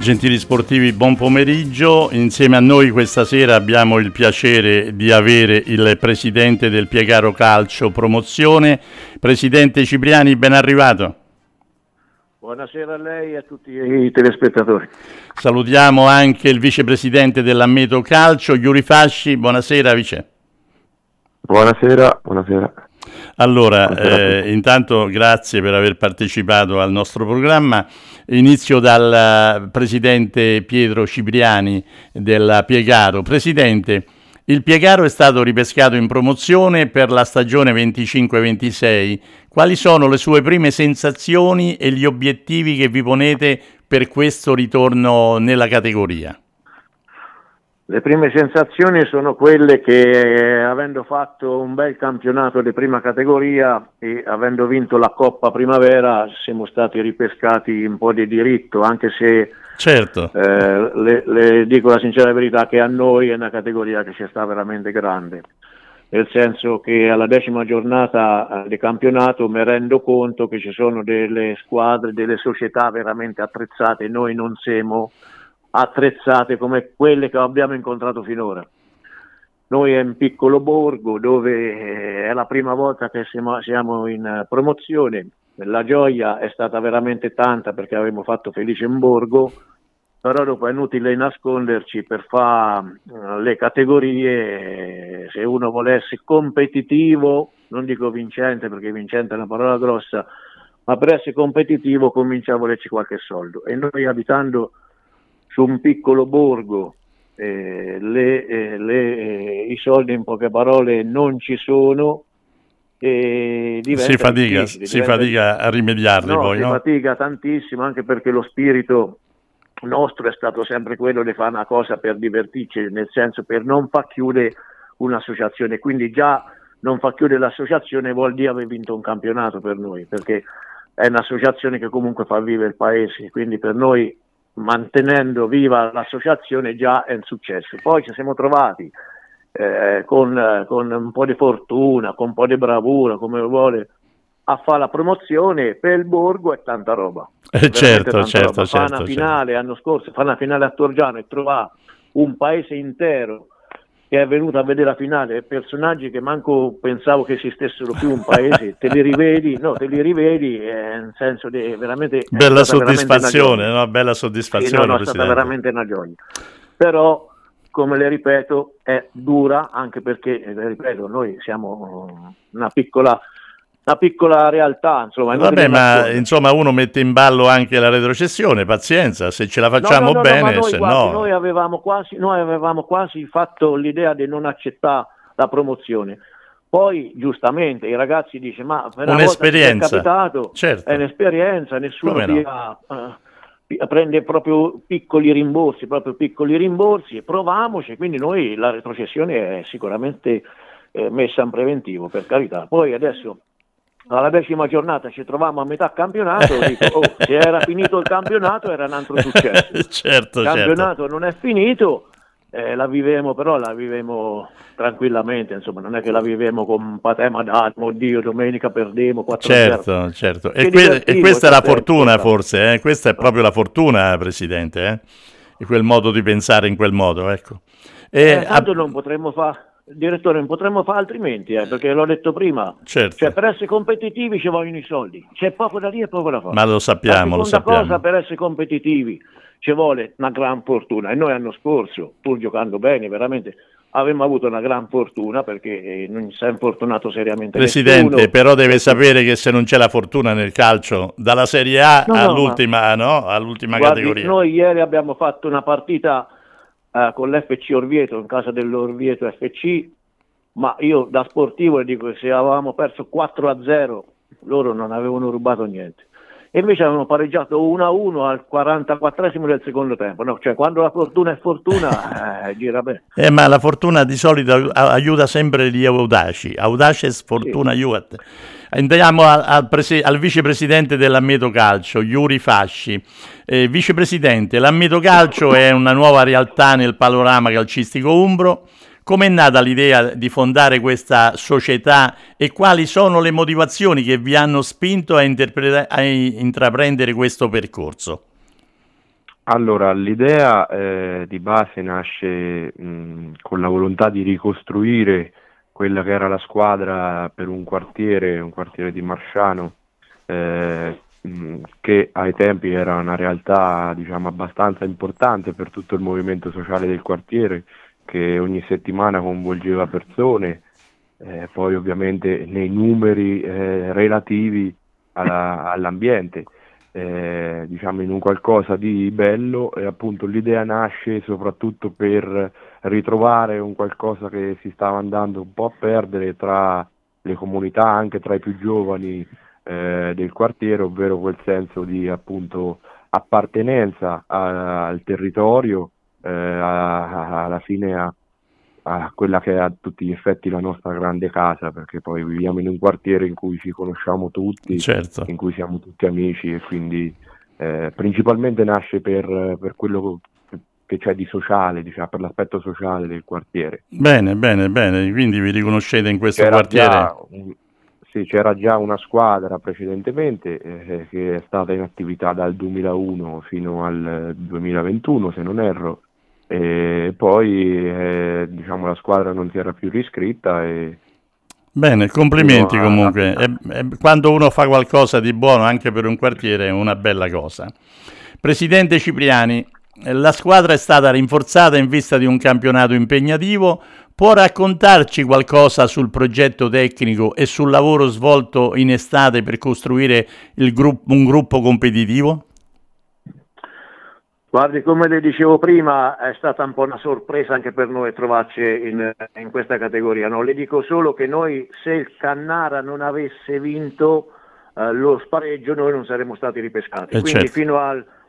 Gentili sportivi, buon pomeriggio. Insieme a noi questa sera abbiamo il piacere di avere il presidente del Piegaro Calcio Promozione. Presidente Cipriani, ben arrivato. Buonasera a lei e a tutti i telespettatori. Salutiamo anche il vicepresidente dell'Ammeto Calcio, Yuri Fasci. Buonasera, vice. Buonasera, buonasera. Allora, intanto grazie per aver partecipato al nostro programma. Inizio dal presidente Pietro Cipriani della Piegaro. Presidente, il Piegaro è stato ripescato in promozione per la stagione 25-26. Quali sono le sue prime sensazioni e gli obiettivi che vi ponete per questo ritorno nella categoria? Le prime sensazioni sono quelle che, avendo fatto un bel campionato di prima categoria e avendo vinto la Coppa Primavera, siamo stati ripescati un po' di diritto, anche se certo. Le dico la sincera verità che a noi è una categoria che ci sta veramente grande, nel senso che alla 10ª giornata di campionato mi rendo conto che ci sono delle squadre, delle società veramente attrezzate, noi non siamo attrezzate come quelle che abbiamo incontrato finora. Noi è un piccolo borgo dove è la prima volta che siamo in promozione, la gioia è stata veramente tanta perché avevamo fatto felice in borgo, però dopo è inutile nasconderci, per fare le categorie, se uno vuole essere competitivo, non dico vincente perché vincente è una parola grossa, ma per essere competitivo comincia a volerci qualche soldo, e noi abitando su un piccolo borgo i soldi, in poche parole, non ci sono e si fatica a rimediarli. No, poi si no? fatica tantissimo, anche perché lo spirito nostro è stato sempre quello di fare una cosa per divertirci, nel senso per non far chiudere un'associazione, quindi già non far chiudere l'associazione vuol dire aver vinto un campionato per noi, perché è un'associazione che comunque fa vivere il paese, quindi per noi mantenendo viva l'associazione già è un successo. Poi ci siamo trovati con un po' di fortuna, con un po' di bravura, come vuole, a fare la promozione per il borgo è tanta roba. Certo. Fa una finale l'anno scorso, fa una finale a Torgiano e trovare un paese intero che è venuto a vedere la finale, personaggi che manco pensavo che esistessero più un paese, te li rivedi, è un senso di veramente bella soddisfazione, no? Bella soddisfazione. Sì, è stata veramente una gioia. Però, come le ripeto, è dura, anche perché, ripeto, noi siamo una piccola realtà, insomma. Vabbè, ma insomma uno mette in ballo anche la retrocessione, pazienza, se ce la facciamo bene, noi, se guardi, no. Noi avevamo quasi fatto l'idea di non accettare la promozione. Poi giustamente i ragazzi dicono: ma per un'esperienza, è capitato, certo. È un'esperienza, nessuno prende proprio piccoli rimborsi, proviamoci, quindi noi la retrocessione è sicuramente messa in preventivo, per carità. Poi adesso alla 10ª giornata ci troviamo a metà campionato, dico, se era finito il campionato era un altro successo. Certo, il campionato non è finito, la vivemo tranquillamente, insomma, non è che la vivemo con patema d'animo, oddio, domenica perdemo 4-0. Certo. E questa è la fortuna, forse, questa è proprio la fortuna, Presidente, e quel modo di pensare in quel modo, ecco. Tanto non potremmo fare, direttore, non potremmo fare altrimenti, perché l'ho detto prima, certo. Cioè per essere competitivi ci vogliono i soldi, c'è poco da dire e poco da fare. Ma lo sappiamo. La seconda cosa, per essere competitivi ci vuole una gran fortuna, e noi l'anno scorso, pur giocando bene, veramente avevamo avuto una gran fortuna, perché non si è infortunato seriamente Presidente, nessuno. però deve sapere che se non c'è la fortuna nel calcio, dalla Serie A all'ultima categoria. Noi ieri abbiamo fatto una partita con l'FC Orvieto, in casa dell'Orvieto FC, ma io da sportivo dico che se avevamo perso 4-0 loro non avevano rubato niente, e invece avevano pareggiato 1-1 al 44esimo del secondo tempo, no? Cioè quando la fortuna è fortuna gira bene. Ma la fortuna di solito aiuta sempre gli audaci, audaces fortuna iuat. Andiamo al vicepresidente dell'Ammeto Calcio, Yuri Fasci. Vicepresidente, l'Ammeto Calcio è una nuova realtà nel panorama calcistico umbro. Com'è nata l'idea di fondare questa società e quali sono le motivazioni che vi hanno spinto a intraprendere questo percorso? Allora, l'idea di base nasce con la volontà di ricostruire quella che era la squadra per un quartiere di Marsciano, che ai tempi era una realtà, diciamo, abbastanza importante per tutto il movimento sociale del quartiere, che ogni settimana coinvolgeva persone, poi ovviamente nei numeri relativi all'ambiente, diciamo in un qualcosa di bello, e appunto l'idea nasce soprattutto per ritrovare un qualcosa che si stava andando un po' a perdere tra le comunità, anche tra i più giovani del quartiere, ovvero quel senso di appunto appartenenza al territorio, alla fine a quella che è a tutti gli effetti la nostra grande casa, perché poi viviamo in un quartiere in cui ci conosciamo tutti, Certo. in cui siamo tutti amici, e quindi principalmente nasce per quello che c'è di sociale, diciamo, per l'aspetto sociale del quartiere. Bene, bene, bene. Quindi vi riconoscete in questo C'era quartiere? sì, c'era già una squadra precedentemente che è stata in attività dal 2001 fino al 2021, se non erro, e poi diciamo la squadra non si era più riscritta e Bene, fino complimenti a comunque. Quando uno fa qualcosa di buono anche per un quartiere è una bella cosa. Presidente Cipriani, la squadra è stata rinforzata in vista di un campionato impegnativo. Può raccontarci qualcosa sul progetto tecnico e sul lavoro svolto in estate per costruire un gruppo competitivo? Guardi, come le dicevo prima, è stata un po' una sorpresa anche per noi trovarci in questa categoria. No? Le dico solo che noi, se il Cannara non avesse vinto lo spareggio, noi non saremmo stati ripescati. Quindi Certo. fino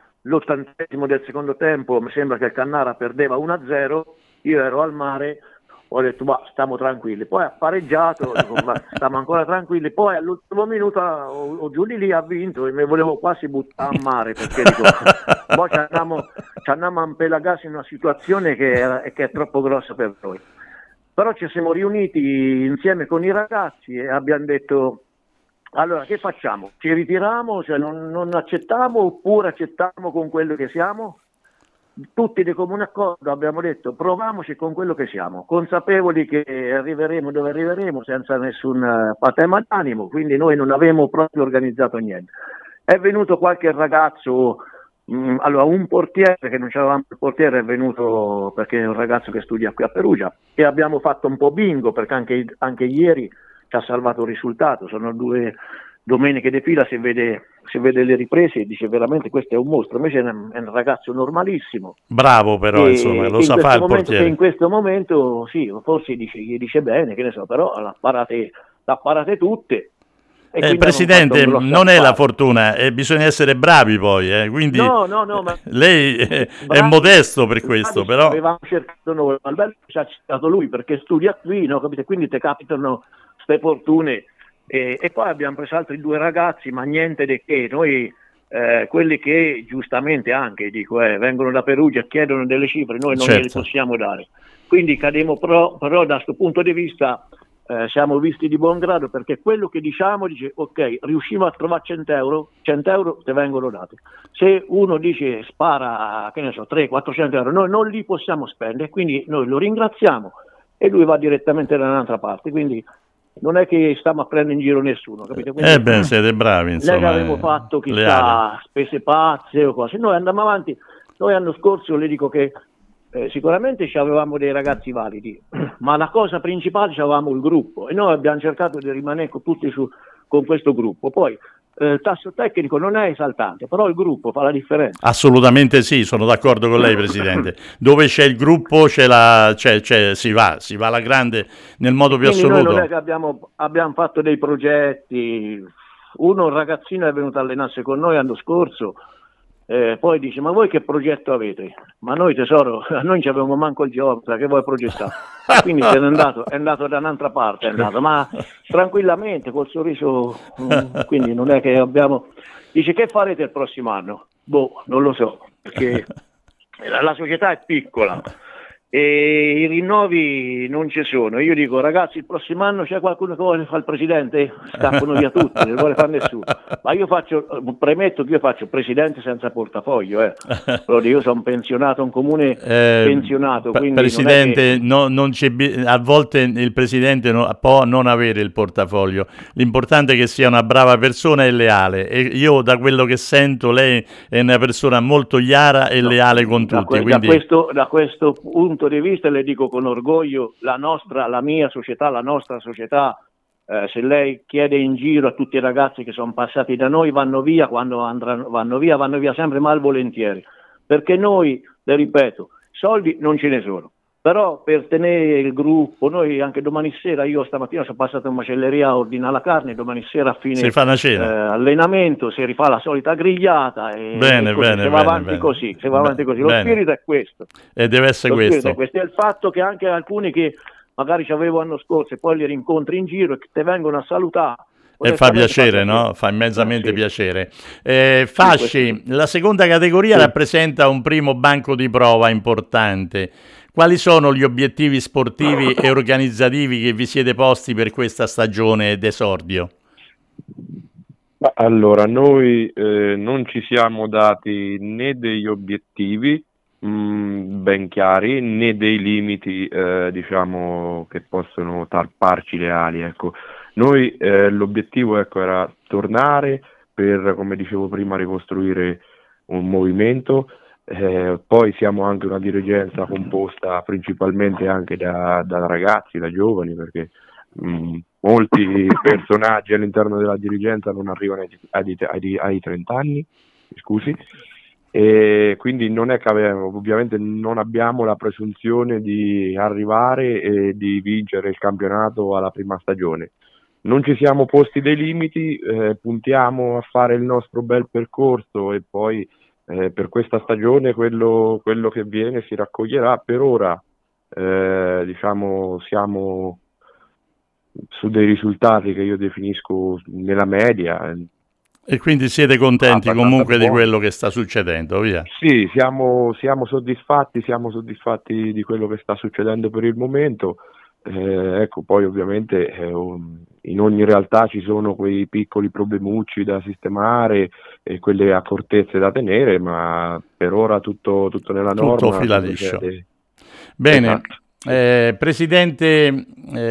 all'80° del secondo tempo mi sembra che il Cannara perdeva 1-0, io ero al mare, ho detto ma stiamo tranquilli, poi ha pareggiato, dico, ma stiamo ancora tranquilli, poi all'ultimo minuto giù di lì ha vinto e mi volevo quasi buttare a mare, perché dico poi ci andiamo a impelagarsi in una situazione che è troppo grossa per noi. Però ci siamo riuniti insieme con i ragazzi e abbiamo detto allora che facciamo? Ci ritiriamo, cioè non accettiamo, oppure accettiamo con quello che siamo? Tutti di comune accordo abbiamo detto proviamoci con quello che siamo, consapevoli che arriveremo dove arriveremo senza nessun patema d'animo, quindi noi non avevamo proprio organizzato niente. È venuto qualche ragazzo, allora un portiere, che non c'avevamo il portiere, è venuto perché è un ragazzo che studia qui a Perugia, e abbiamo fatto un po' bingo perché anche ieri ci ha salvato il risultato, sono 2 domeniche di fila, se vede le riprese dice veramente questo è un mostro, invece è un ragazzo normalissimo. Bravo però, insomma, lo sa fare il portiere. In questo momento sì, forse gli dice bene, che ne so, però l'ha parate tutte. Presidente, non è la fortuna, bisogna essere bravi poi, quindi no, ma lei è modesto per questo, però avevamo cercato noi, ma il bello ci ha citato lui perché studia qui, no? Capite? Quindi ti capitano queste fortune. E poi abbiamo preso altri 2 ragazzi, ma niente di che. Noi quelli che giustamente anche vengono da Perugia e chiedono delle cifre, noi non gliele possiamo dare. Quindi cademo però da questo punto di vista siamo visti di buon grado, perché quello che diciamo dice ok, riusciamo a trovare 100 euro ti vengono dati. Se uno dice spara, che ne so, 300-400 euro, noi non li possiamo spendere, quindi noi lo ringraziamo e lui va direttamente da un'altra parte. Quindi non è che stiamo a prendere in giro nessuno, capite? Quindi, siete bravi, insomma. Lei avevo fatto chissà spese pazze o cose. Noi andiamo avanti. Noi l'anno scorso le dico che sicuramente avevamo dei ragazzi validi, ma la cosa principale avevamo il gruppo e noi abbiamo cercato di rimanere tutti con questo gruppo. Poi il tasso tecnico non è esaltante, però il gruppo fa la differenza. Assolutamente sì, sono d'accordo con lei, Presidente. Dove c'è il gruppo si va alla grande nel modo più assoluto. Noi non è che abbiamo fatto dei progetti. Un ragazzino è venuto a allenarsi con noi l'anno scorso, poi dice ma voi che progetto avete? Ma noi tesoro, noi non avevamo manco il geometra, che vuoi progettare? Quindi è andato da un'altra parte, ma tranquillamente, col sorriso, quindi non è che abbiamo... Dice che farete il prossimo anno? Non lo so, perché la società è piccola e i rinnovi non ci sono. Io dico, ragazzi, il prossimo anno c'è qualcuno che vuole fare il presidente? Scappano via tutti, non vuole fare nessuno. Ma io premetto che io faccio presidente senza portafoglio, Però io sono pensionato, un comune pensionato, quindi presidente, non c'è a volte il presidente può non avere il portafoglio, l'importante è che sia una brava persona e leale, e io da quello che sento lei è una persona molto chiara e leale con tutti. Quindi... da questo punto di vista le dico con orgoglio, la nostra società, se lei chiede in giro a tutti i ragazzi che sono passati da noi, vanno via vanno via sempre malvolentieri, perché noi, le ripeto, soldi non ce ne sono, però per tenere il gruppo, noi anche domani sera, io stamattina sono passato in macelleria a ordinare la carne, domani sera a fine si fa una cena. Allenamento si rifà la solita grigliata e si va avanti così. Lo spirito è questo. E deve essere questo. È il fatto che anche alcuni che magari ci avevo l'anno scorso e poi li rincontri in giro e che te vengono a salutare. E fa piacere, no? Fa immensamente piacere. Fasci, la seconda categoria rappresenta un primo banco di prova importante. Quali sono gli obiettivi sportivi e organizzativi che vi siete posti per questa stagione d'esordio? Allora, noi non ci siamo dati né degli obiettivi ben chiari, né dei limiti diciamo che possono tarparci le ali, ecco. Noi l'obiettivo era tornare per, come dicevo prima, ricostruire un movimento. Poi siamo anche una dirigenza composta principalmente anche da ragazzi, da giovani, perché molti personaggi all'interno della dirigenza non arrivano ai 30 anni, scusi, e quindi non è che ovviamente non abbiamo la presunzione di arrivare e di vincere il campionato alla prima stagione. Non ci siamo posti dei limiti, puntiamo a fare il nostro bel percorso e poi per questa stagione quello che viene si raccoglierà. Per ora diciamo siamo su dei risultati che io definisco nella media. E quindi siete contenti comunque di quello che sta succedendo, via? Sì, siamo soddisfatti di quello che sta succedendo per il momento. Ecco, poi ovviamente in ogni realtà ci sono quei piccoli problemucci da sistemare e quelle accortezze da tenere, ma per ora tutto nella norma. Tutto fila liscio. Bene. Esatto. Presidente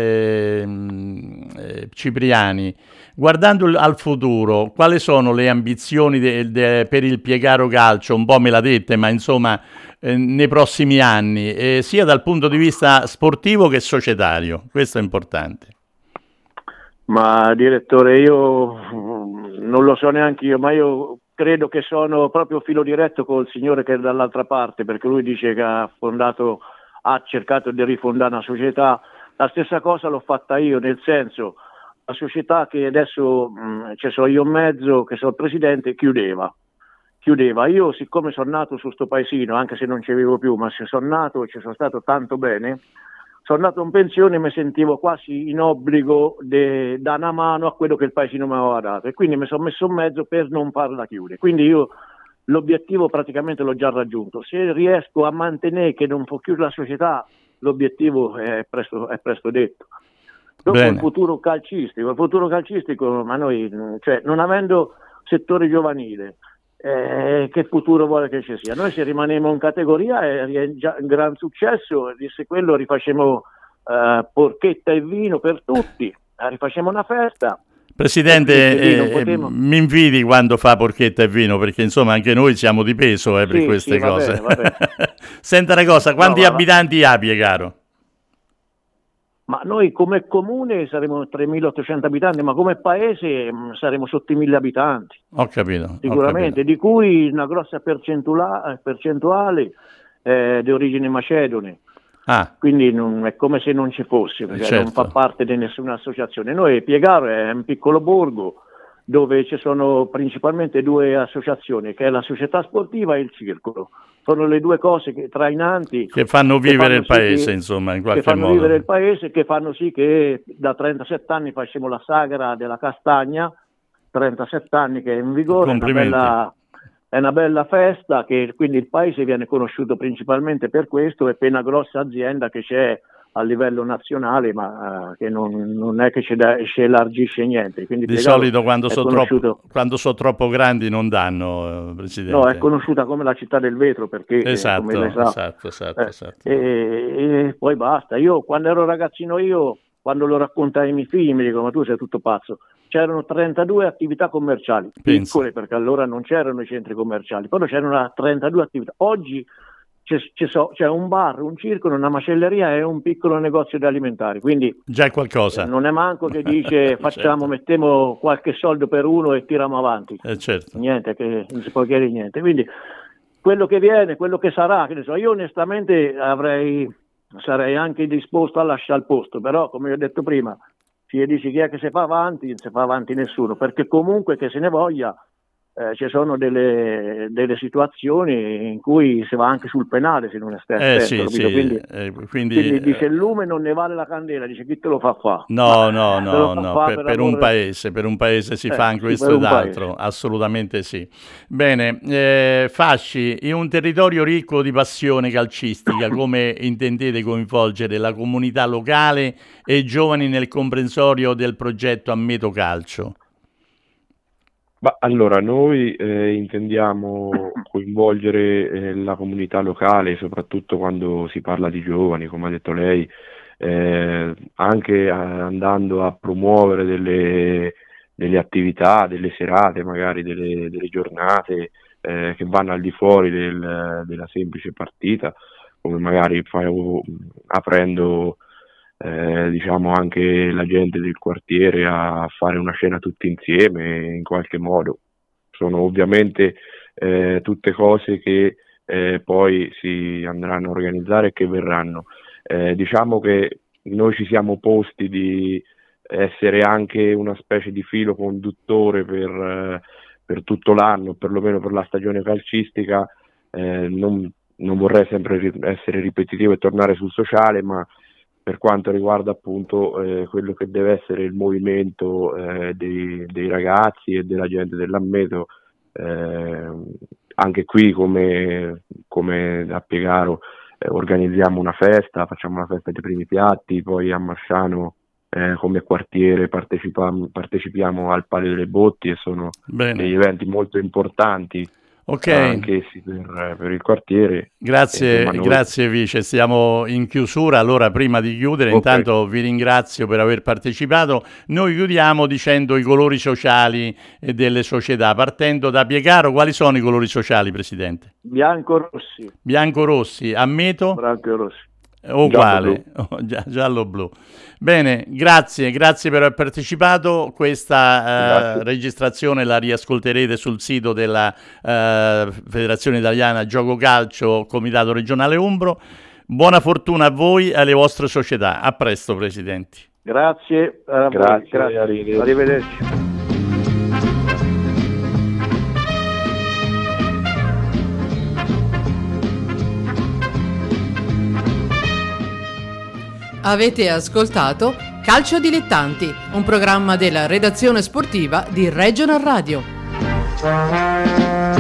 Cipriani, guardando al futuro, quali sono le ambizioni per il Piegaro Calcio? Un po' me l'ha dette, ma insomma nei prossimi anni, sia dal punto di vista sportivo che societario, questo è importante. Ma direttore, io non lo so neanche io, ma io credo che sono proprio filo diretto col signore che è dall'altra parte, perché lui dice che ha cercato di rifondare una società. La stessa cosa l'ho fatta io, nel senso, la società che adesso ci sono io in mezzo, che sono il presidente, chiudeva. Io, siccome sono nato su sto paesino, anche se non ci vivo più, ma se sono nato e ci sono stato tanto bene, sono andato in pensione e mi sentivo quasi in obbligo di dare una mano a quello che il paesino mi aveva dato, e quindi mi sono messo in mezzo per non farla chiudere. Quindi io l'obiettivo praticamente l'ho già raggiunto. Se riesco a mantenere che non può chiudere la società, l'obiettivo è presto detto. Dopo il futuro calcistico, ma noi, cioè, non avendo settore giovanile, che futuro vuole che ci sia? Noi se rimaniamo in categoria è già un gran successo, e se quello rifacciamo porchetta e vino per tutti, rifacciamo una festa. Presidente, mi inviti quando fa porchetta e vino, perché insomma anche noi siamo di peso per queste cose. Va bene. Senta una cosa, quanti abitanti ha Piegaro? Ma noi come comune saremo 3.800 abitanti, ma come paese saremo sotto i 1.000 abitanti. Ho capito. Sicuramente, di cui una grossa percentuale di origine macedone. Quindi è come se non ci fosse, perché non fa parte di nessuna associazione. Noi Piegaro è un piccolo borgo dove ci sono principalmente due associazioni, che è la società sportiva e il circolo. Sono le due cose trainanti che fanno vivere il paese, insomma, in qualche modo. Che fanno vivere il paese, che fanno sì che da 37 anni facciamo la sagra della castagna, 37 anni che è in vigore, è una bella festa, che quindi il paese viene conosciuto principalmente per questo, e per una grossa azienda che c'è a livello nazionale, ma che non è che ci elargisce niente. Quindi di solito quando sono troppo grandi non danno, Presidente. No, è conosciuta come la città del vetro, perché esatto, come lei sa, esatto. E poi basta. Io quando ero ragazzino, quando lo raccontai ai miei figli, mi dicono: ma tu sei tutto pazzo. C'erano 32 attività commerciali, piccole, perché allora non c'erano i centri commerciali, però c'erano 32 attività. Oggi c'è un bar, un circolo, una macelleria e un piccolo negozio di alimentari, quindi già è qualcosa. Non è manco che dice facciamo, certo, mettiamo qualche soldo per uno e tiriamo avanti. Certo. Niente, che non si può chiedere niente. Quindi quello che viene, quello che sarà, che ne so, io onestamente sarei anche disposto a lasciare il posto, però come ho detto prima, si dice chi è che si fa avanti, non si fa avanti nessuno, perché comunque che se ne voglia, ci sono delle situazioni in cui si va anche sul penale se non è attento, sì. Quindi dice il lume non ne vale la candela, dice chi te lo fa fa. No, per un paese si fa anche questo ed altro, assolutamente sì. Bene, Fasci, in un territorio ricco di passione calcistica, come intendete coinvolgere la comunità locale e i giovani nel comprensorio del progetto Ammeto Calcio? Allora, noi intendiamo coinvolgere la comunità locale, soprattutto quando si parla di giovani, come ha detto lei, anche andando a promuovere delle attività, delle serate, magari delle giornate che vanno al di fuori della semplice partita, come magari aprendo diciamo anche la gente del quartiere a fare una cena tutti insieme in qualche modo. Sono ovviamente tutte cose che poi si andranno a organizzare e che verranno. Diciamo che noi ci siamo posti di essere anche una specie di filo conduttore per tutto l'anno, perlomeno per la stagione calcistica. Non vorrei sempre essere ripetitivo e tornare sul sociale, ma per quanto riguarda appunto quello che deve essere il movimento dei ragazzi e della gente dell'Ammeto, anche qui come a Piegaro organizziamo una festa, facciamo una festa dei primi piatti, poi a Marsciano come quartiere partecipiamo al Palio delle Botti, e sono degli eventi molto importanti. Anche per il quartiere. Grazie Vice, siamo in chiusura, allora prima di chiudere intanto vi ringrazio per aver partecipato. Noi chiudiamo dicendo i colori sociali delle società, partendo da Piegaro. Quali sono i colori sociali, Presidente? Bianco-rossi, Ammeto? Bianco-rossi. Uguale, giallo-blu. Bene, grazie per aver partecipato. Questa registrazione la riascolterete sul sito della Federazione Italiana Gioco Calcio Comitato Regionale Umbro. Buona fortuna a voi e alle vostre società. A presto, Presidenti. Grazie. Arrivederci. Avete ascoltato Calcio Dilettanti, un programma della redazione sportiva di Regional Radio.